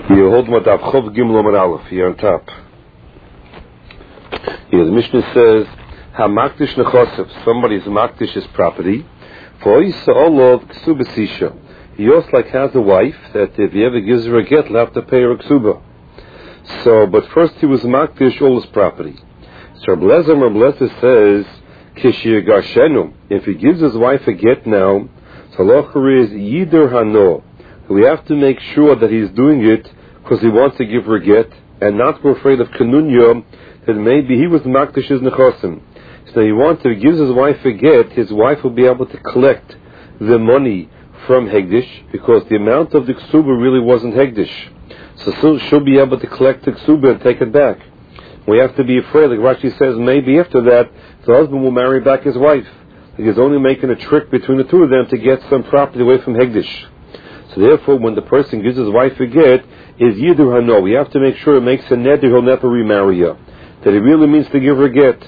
You hold Madav Chov Gimel Amar Aleph here on top. Here the Mishnah says, "Hamakdish nechosav." Somebody's makdish his property. For Isa Olov Ksubasisha. He also has a wife that if he ever gives her a get, he'll have to pay her a ksuba. So, but first he was makdish all his property. So Reb Lezer says, "Kishir Garshenu." If he gives his wife a get now, so halacha is Yider Hano. We have to make sure that he's doing it because he wants to give her a get, and not we're afraid of Kanunya, that maybe he was makdish his nechosim. So he wants to, if he gives his wife a get, his wife will be able to collect the money from Hegdish, because the amount of the ksuba really wasn't Hegdish. So she'll be able to collect the ksuba and take it back. We have to be afraid, like Rashi says, maybe after that, the husband will marry back his wife. He's only making a trick between the two of them to get some property away from Hegdish. So therefore, when the person gives his wife a get, is Yidur Hano. We have to make sure it makes a neder he'll never remarry her. That it really means to give her a get.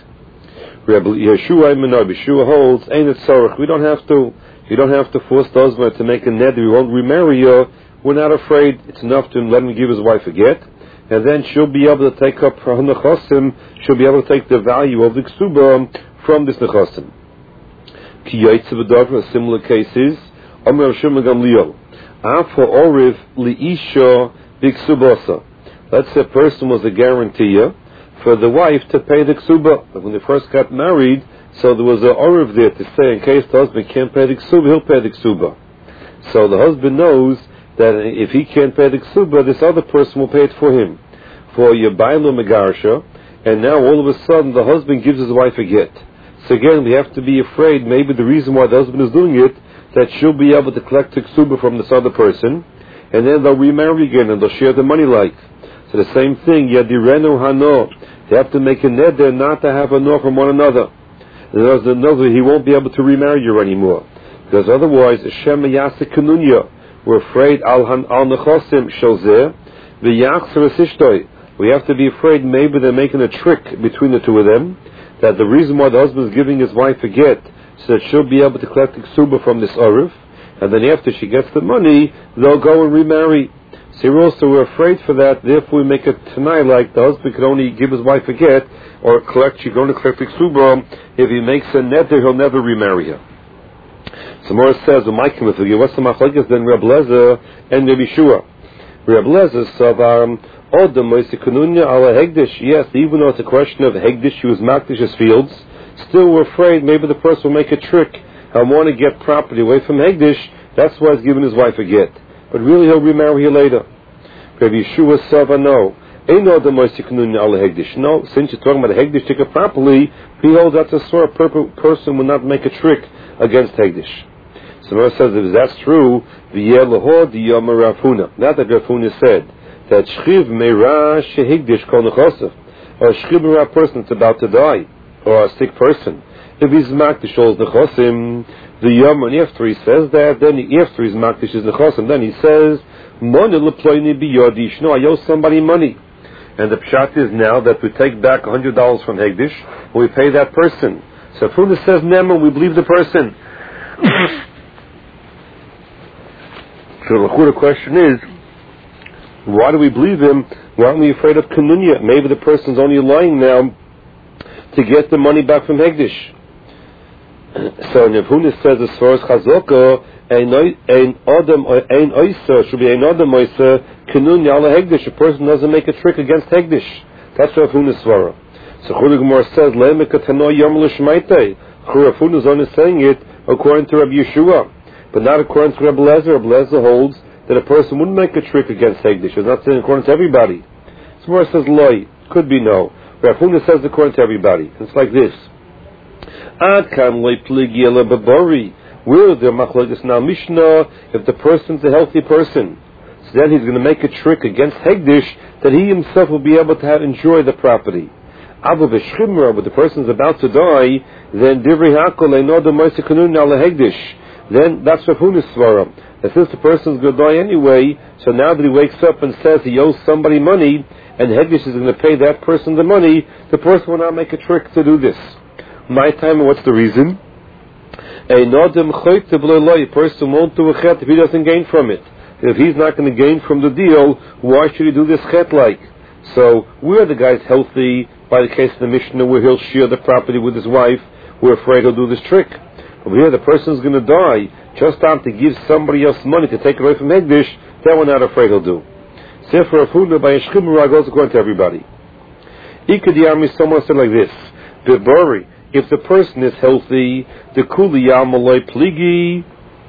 Yeshua holds, ain't it sorach. We don't have to. You don't have to force the husband to make a neder he won't remarry her. We're not afraid. It's enough to let him give his wife a get, and then she'll be able to take up her nechosim. She'll be able to take the value of the ksuba from this nechosim. Ki yaitze v'davar, similar cases. Amar Shimon Gamliel. After Oriv liisha b'ksubasa. Let's say a person was a guarantor for the wife to pay the ksuba. When they first got married, so there was an Oriv there to say in case the husband can't pay the ksuba, he'll pay the ksuba. So the husband knows that if he can't pay the ksuba, this other person will pay it for him. For Yabaylo Megarsha, and now all of a sudden the husband gives his wife a get. So again, we have to be afraid, maybe the reason why the husband is doing it, that she'll be able to collect the ksuba from this other person, and then they'll remarry again and they'll share the money like. So the same thing, Yadirenu Hano. They have to make a neder not to have a no from one another. There's another, he won't be able to remarry you anymore. Because otherwise, Hashem Yaseh Kanunya. We're afraid al nechosim shozeh v'yachzer esishtoi. We have to be afraid maybe they're making a trick between the two of them, that the reason why the husband is giving his wife a get, so that she'll be able to collect the ksuba from this Orif, and then after she gets the money, they'll go and remarry. So we're afraid for that, therefore we make it tonight like the husband can only give his wife a get, or she can only collect the ksuba. If he makes a neder, he'll never remarry her. So Morris says, what's the machlokes then Reb Lezer and Reb Yeshua? Reb Lezer said, yes, even though it's a question of Hegdish, she was Makdish's fields, still we're afraid maybe the person will make a trick and want to get property away from Hegdish, that's why he's giving his wife a get. But really he'll remarry her later. Reb Yeshua said, no, since you're talking about a Hegdish ticket properly, he holds that's a sort of person will not make a trick against Hegdish. So Mara says, if that's true, not that Rav Huna said that Shchiv Meira Shehigdish Kol Nechosav, or a Shchiv Meira person that's about to die, or a sick person. If he's Makdish all Nechosim, the Yom, and after he says that, then after he's Makdish his Nechosim, then he says, Money Leploini Biyodish, no, I owe somebody money. And the pshat is now that we take back $100 from Hegdish, and we pay that person. So if Huna says Nema, we believe the person. So the question is, why do we believe him? Why aren't we afraid of Kanunya? Maybe the person's only lying now to get the money back from Hegdish. So Rav Huna says, as far as Chazaka, ein oisa should be ein adam oisa Kanunya ala Hegdish. A person doesn't make a trick against Hegdish. That's Rav Huna's svara. So Chulei Gemara says, le'mekatano yom l'shmaitei. Rav Huna is only saying it according to Rabbi Yeshua, but not according to Rabbi Lezer. Rabbi Lezer holds that a person wouldn't make a trick against Hegdish. It's not saying according to everybody. Somewhere says loy, could be no. Rav Huna says according to everybody. It's like this. Ad kam loy pligi ele babori. Where the machlokes now Mishnah, if the person's a healthy person, so then he's going to make a trick against Hegdish that he himself will be able to enjoy the property. Abu b'shchimra, but the person's about to die, then divrei hakol einoda moise kanun ala Hegdish. Then that's Rav Huna's svara. And since the person's going to die anyway, so now that he wakes up and says he owes somebody money, and Hegdish is going to pay that person the money, the person will not make a trick to do this. My time, what's the reason? A person won't do a chet if he doesn't gain from it. If he's not going to gain from the deal, why should he do this chet like? So, where the guy's healthy, by the case of the Mishnah, where he'll share the property with his wife, we're afraid he'll do this trick. Over here, the person's going to die, just time to give somebody else money to take it away from Hegdish, that we're not afraid he'll do. Sefer of Huna by Yeshchim Murag goes according to everybody. Ikadiyami, someone said like this, Bibori, if the person is healthy, the Kuli Yamaloi Pligi,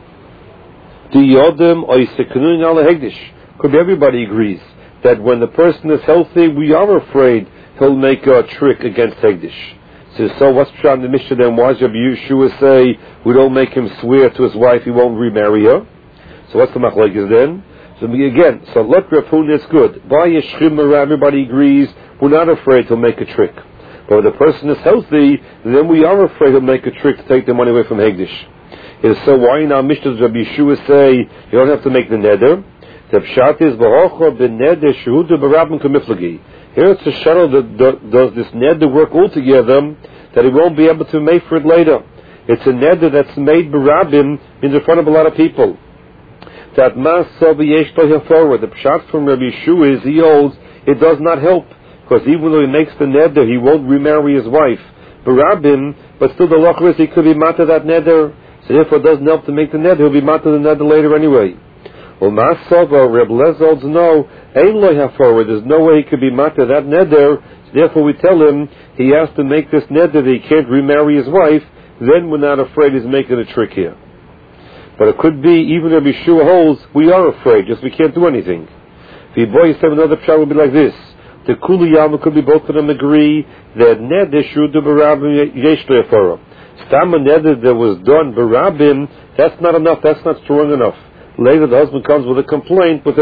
the Yodem Oisekunun ala Hegdish. Could be everybody agrees that when the person is healthy, we are afraid he'll make a trick against Hegdish. So what's pshat in the Mishnah then? Why does Rabbi Yeshua say we don't make him swear to his wife he won't remarry her? So what's the machlokes then? So again, so let Rav Huna, it's good. By Yeshchim, everybody agrees we're not afraid he'll make a trick. But when the person is healthy, then we are afraid he'll make a trick to take the money away from Hegdish. So why in our Mishnah does Rabbi Yeshua say you don't have to make the neder? The pshat is v'hocha b'neder shehuda b'rabim k'miflagi. Here it's a shuttle that does this neder work altogether that he won't be able to make for it later. It's a neder that's made b'rabim in front of a lot of people. That masa v'yesh lo forward. The pshat from Rabbi Yeshua is he holds it does not help because even though he makes the neder he won't remarry his wife b'rabim, but still the law is he could be mata that neder. So therefore it doesn't help to make the neder. He'll be mata the neder later anyway. Well, Masova, Reb Lezer holds no, ein lo haforward. There's no way he could be mata that neder. So therefore, we tell him he has to make this neder that he can't remarry his wife. Then we're not afraid he's making a trick here. But it could be even Rabbi Yeshua holds we are afraid, just we can't do anything. If you boy said another pshat would be like this: the Kuli Yama could be both of them agree that neder shudu barabim yesh lo haforah. Stam neder that was done barabim, that's not enough. That's not strong enough. Later, the husband comes with a complaint with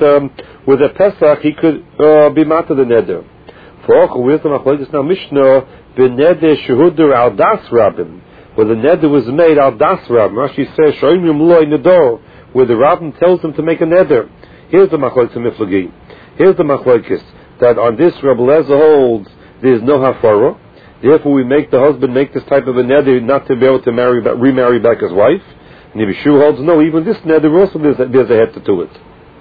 a Pesach. He could be mata the neder. For all where's the machlokes now Mishnah b'neder shehuder al das rabbim, where the neder was made al das rabbim. Rashi says shoyim loy nedor, where the rabbin tells him to make a neder. Here's the machlokes miflagi. Here's the machlokes that on this Reb Lezer holds there is no hafara. Therefore, we make the husband make this type of a neder not to be able to remarry back his wife. And if Yeshua holds no, even this neder also there's a head to it.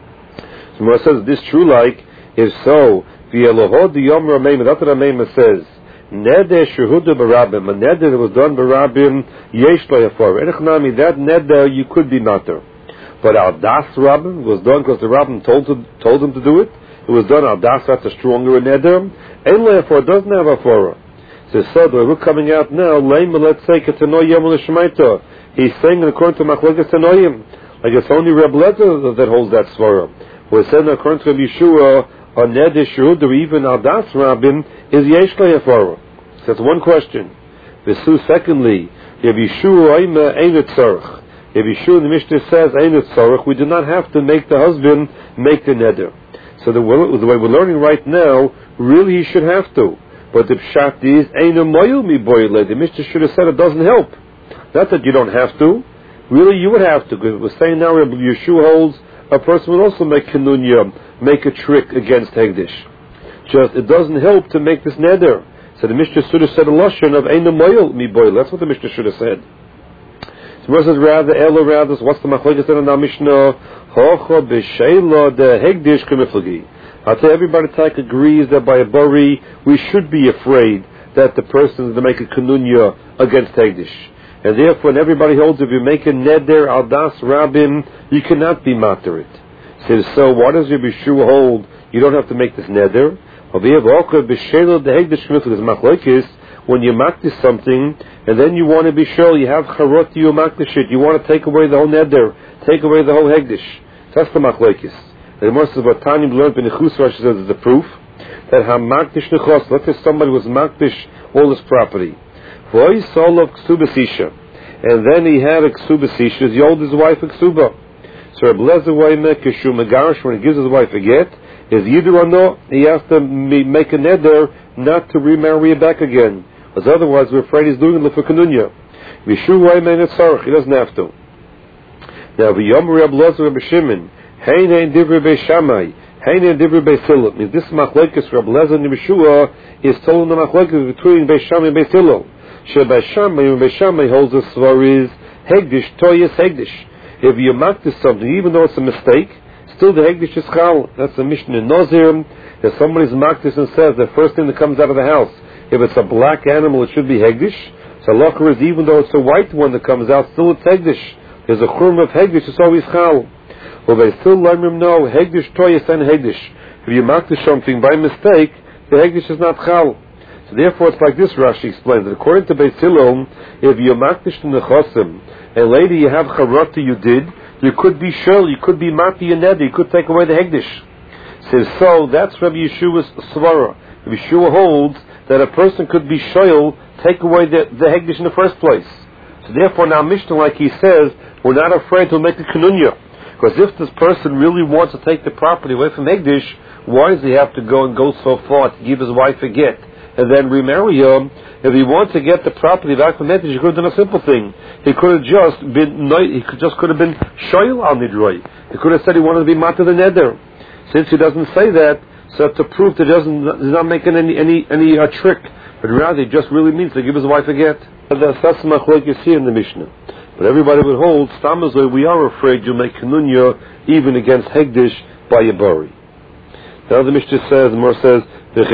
So Mora says this true like if so, v'elohod yom rameim. That's what Rameim says. Neder shehuda barabim, a neder that was done barabim yesh lo yafor. Enechnami, that neder you could be matter. But al das rabbim was done because the rabbim told him to do it. It was done al das. That's a stronger neder. Ein lo yafor doesn't have a forah. So we're coming out now. Leima, let's say ketano yom l'shemaita. He's saying according to Machlokes Tanoim, like it's only Reb Lezer that holds that svara. We're saying according to Rabbi Yeshua, a neder shehud or even al das rabbim is yesh lo hafara. So that's one question. V'su secondly, Rabbi Yeshua ein tzarich. Rabbi Yeshua in the Mishnah says ein tzarich. We do not have to make the husband make the neder. So the way we're learning right now, really he should have to. But the pshat is ein moyel mi boyle. The Mishnah should have said it doesn't help. Not that you don't have to. Really, you would have to. Because we're saying now, Rabbi Yeshua holds a person would also make kinunya, make a trick against Hegdish. Just, it doesn't help to make this neder. So the Mishnah should have said a lashon of ein moyel mi boil. That's what the Mishnah should have said. So versus rather, Elo rather, what's the machlokes in our Mishnah? Hocha b'sheila de Hegdish k'miflagi. I'll tell you, everybody agrees that by a bari, we should be afraid that the person is going to make a kinunya against Hegdish. And therefore, when everybody holds, if you make a neder al das rabbim, you cannot be matter it. So why does Rabbi Yeshua hold you don't have to make this neder? When you makdish something, and then you want to be sure you have charot you makdish, you want to take away the whole neder, take away the whole hegdish. That's the machlokes. The Gemara says what Tanya learned in the Chus Rashi says is the proof that hamakdish nechos. Let's say somebody was makdish all his property. And then he had a ksubas isha. He owed his wife a ksuba. So Reb Lezer Wayme Kishu Megarish, when he gives his wife a get, is either or no, he has to make a neder not to remarry her back again. Because otherwise we're afraid he's doing it for kanunya. Vishu Wayme Netzarech, he doesn't have to. Now V'yom Reb Lezer Reb Shimon, Hein Hein Divrei Bei Shammai, Hein Hein Divrei Bei Hillel. Means this machlokes Reb Lezer and Yeshua is told in the machlokes between Bei Shammai and Bei Hillel. Sheba Shammai holds the svar is Hegdish, Toyas Hegdish. if you makdish something, even though it's a mistake, still the hegdish is chal. That's the Mishnah in Nazir. If somebody's makdish and says the first thing that comes out of the house, if it's a black animal, it should be hegdish. So halacha is even though it's a white one that comes out, still it's hegdish. There's a churm of hegdish, it's always chal. Well, they still let him know hegdish toyas and hegdish. If you makdish something by mistake, the hegdish is not chal. So therefore, it's like this. Rashi explains that according to Beis Hillel, if you makdish in the chosim, and later you have charata, you could be shul, you could be mati and you could take away the hegdish. Says so. That's Rabbi Yeshua's svara. Rabbi Yeshua holds that a person could be shul, take away the hegdish in the first place. So therefore, now Mishnah, like he says, we're not afraid to make a kanunya. Because if this person really wants to take the property away from hegdish, why does he have to go so far to give his wife a get and then remarry her? If he wants to get the property back from hegdish, he could have done a simple thing. He could have just been shoyl al nidroi. He could have said he wanted to be mata the neder. Since he doesn't say that, so to prove that he's not making any trick, but rather he just really means to give his wife a get. That's machlokes here in the Mishnah. But everybody would hold, Stamazoi, we are afraid you'll make kanunya even against hegdish by a bari. Now the Mishnah says, the Gemara says, the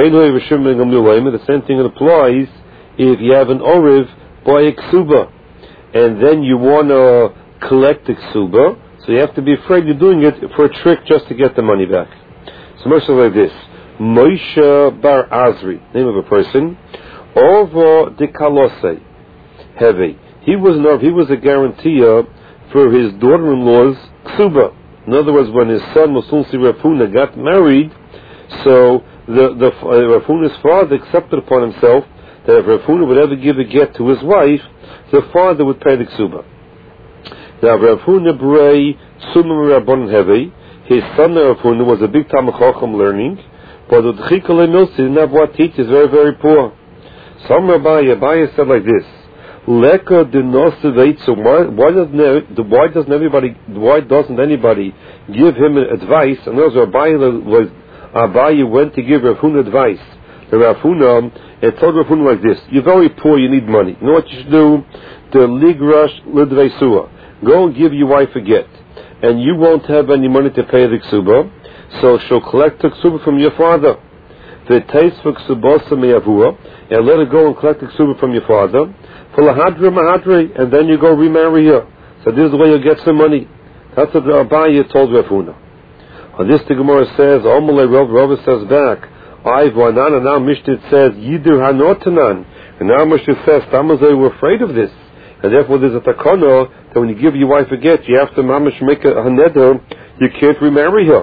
same thing applies if you have an oriv by a ksuba, and then you want to collect the ksuba, so you have to be afraid you're doing it for a trick just to get the money back. So Moshe like this, Moshe bar Azri, name of a person, Orvo de Kalose, Heavy. He was a guarantor for his daughter-in-law's ksuba. In other words, when his son Musulsi Rafuna got married, so the Rafuna's father accepted upon himself that if Rafuna would ever give a get to his wife, the father would pay the ksuba. Now Rafuna Brei Sumim Rabban Hevi, his son Rafuna was a big Talmid Chacham learning, but the Chikale Milsi didn't have what teach, is very, very poor. Some Rabbi said like this, Leka de Noseveitzu. Why doesn't anybody give him advice? And those Abaye went to give Rav Huna advice. The Rav Huna told Rav Huna like this: you're very poor, you need money. You know what you should do? The ligrash lidveisua. Go and give your wife a get, and you won't have any money to pay the ksuba, so she'll collect the ksuba from your father. The taste for ksubosa meyavua, and let her go and collect the ksuba from your father. And then you go remarry her. So this is the way you get some money. That's what Abaye told Rav Huna. On this the Gemara says, Omalei Rav says back, and now Mishnah says, Yidur Hanotanan. And now Mishnah says, Tamazai were afraid of this. And therefore there's a takana that when you give your wife a get, you have to mamish make a neder, you can't remarry her.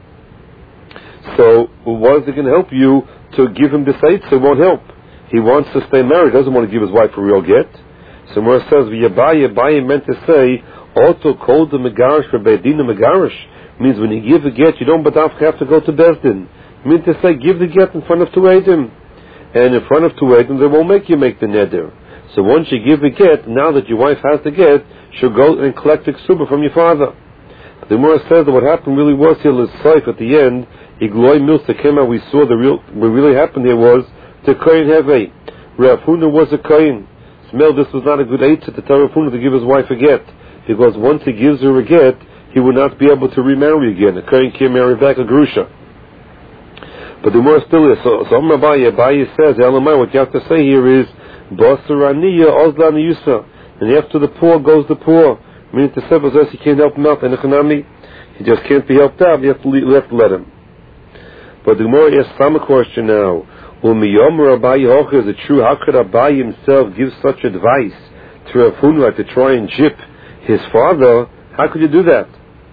So what is it going to help you to give him the seit? So it won't help. He wants to stay married, doesn't want to give his wife a real get. So where it says, Abaye meant to say, also called the Megarish for Beidina Megarish, means when you give a get, you don't but have to go to Bezdin. It means to say, give the get in front of two Eidim. And in front of two Eidim, they won't make you make the neder. So once you give the get, now that your wife has the get, she'll go and collect the ksuba from your father. But the Gemara says that what happened really was here, L'Saif at the end, Igloi Milsa came out, we saw what really happened there was, the Kohen Heve. Rav Huna was a Kohen. Smell, this was not a good eitzah to tell Rav Huna to give his wife a get. Because once he gives her a get, he would not be able to remarry again. A Kohen can't marry back a Grusha. But the more still is, so Abaye says, Elamai, what you have to say here is, Basar Aniya, Ozla Niyusa. And after the poor goes the poor. Meaning to say, because he can't help him out, and he just can't be helped out, you have to let him. But the Gemara asks some question now. Is it true? How could Abaye himself give such advice to Rav Huna to try and jip his father? How could you do that?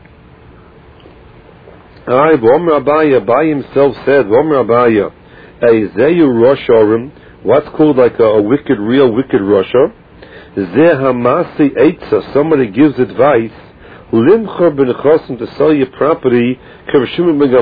Abaye himself said, what's called like a wicked, real wicked Russia? Somebody gives advice to sell your property like Rav Shimon ben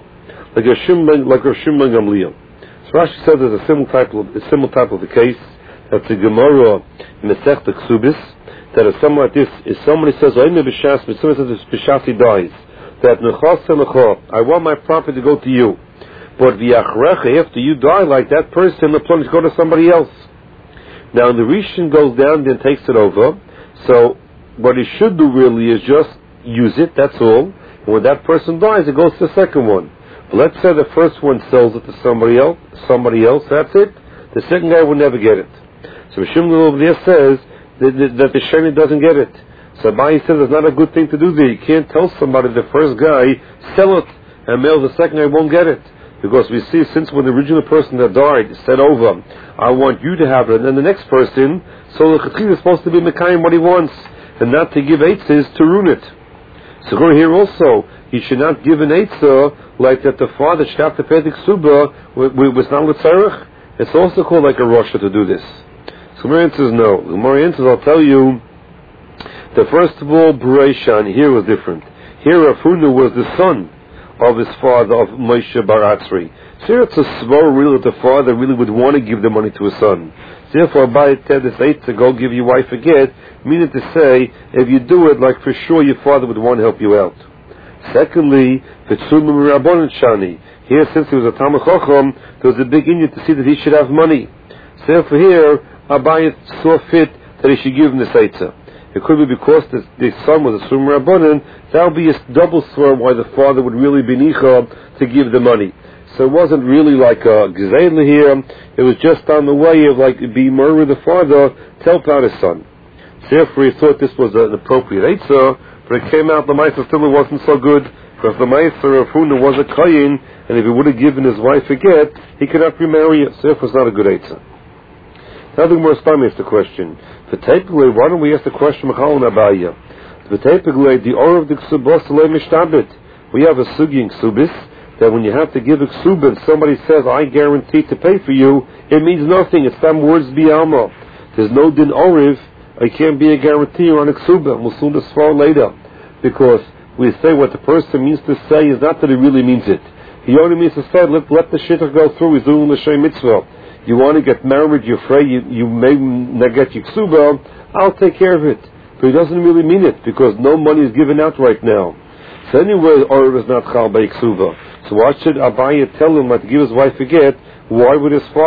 Gamliel. So Rashi says there's a similar type of the case. That's a Gemara in Masechta Ksubis. That if someone like this, if somebody says, somebody says Bishas he dies, that I want my property to go to you, but after you die, like that person, the plunge go to somebody else. Now, the Rishon goes down and takes it over. So what he should do really is just use it, that's all. And when that person dies, it goes to the second one. But let's say the first one sells it to somebody else, that's it. The second guy will never get it. So Rishim over there says that the Sheni doesn't get it. So Abaye says it's not a good thing to do there. You can't tell somebody the first guy, sell it, and the second guy won't get it. Because we see, since when the original person that died said over, I want you to have it, and then the next person, so the Chetchila is supposed to be Mekayim what he wants, and not to give eitzes to ruin it. So go here also, he should not give an eitzah like that the father should have to pay the ksuba was not l'tzarech. It's also called like a Rosha to do this. So Gemara answers no. The Gemara answers, I'll tell you, that first of all, Bereishan here was different. Here Rav Huna was the son of his father, of Moshe Bar Atzri. So here it's a svara really that the father really would want to give the money to his son. Therefore, Abaye said this eight to go give your wife a get, meaning to say, if you do it, like for sure your father would want to help you out. Secondly, V'tzumim Rabbanan Shani. Here, since he was a Talmid Chacham, there was a big inyan to see that he should have money. So therefore here, Abaye saw fit that he should give him this eitzah. It could be because the son was a Sum Rabbanan, that would be a double swear why the father would really be nicha to give the money. So it wasn't really like a Gzeila here, it was just on the way of like being murdered the father to help out his son. So therefore he thought this was an appropriate eitzah, but it came out the Ma'aser still wasn't so good, because the Ma'aser of Huna was a Kayin, and if he would have given his wife a get, he could not remarry her, so therefore it's not a good eitzah. Now the Gemara Stam asked the question. Why don't we ask the question Mechal and Abaye? The order of the Ksubos Salei Mishtabit. We have a sugi in Ksubis that when you have to give a Ksub and somebody says, I guarantee to pay for you, it means nothing. It's some words B'Alma. There's no din Oriv. It can't be a guarantee on a Ksuba. We'll soon discuss later. Because we say what the person means to say is not that he really means it. He only means to say, let the shidduch go through. He's doing the Shem Mitzvah. You want to get married, you're afraid you may not get your ksuba, I'll take care of it. But he doesn't really mean it, because no money is given out right now. So anyway, Oriv is not chal by ksuba. So why should Abaye tell him not to give his wife a get? Why would his father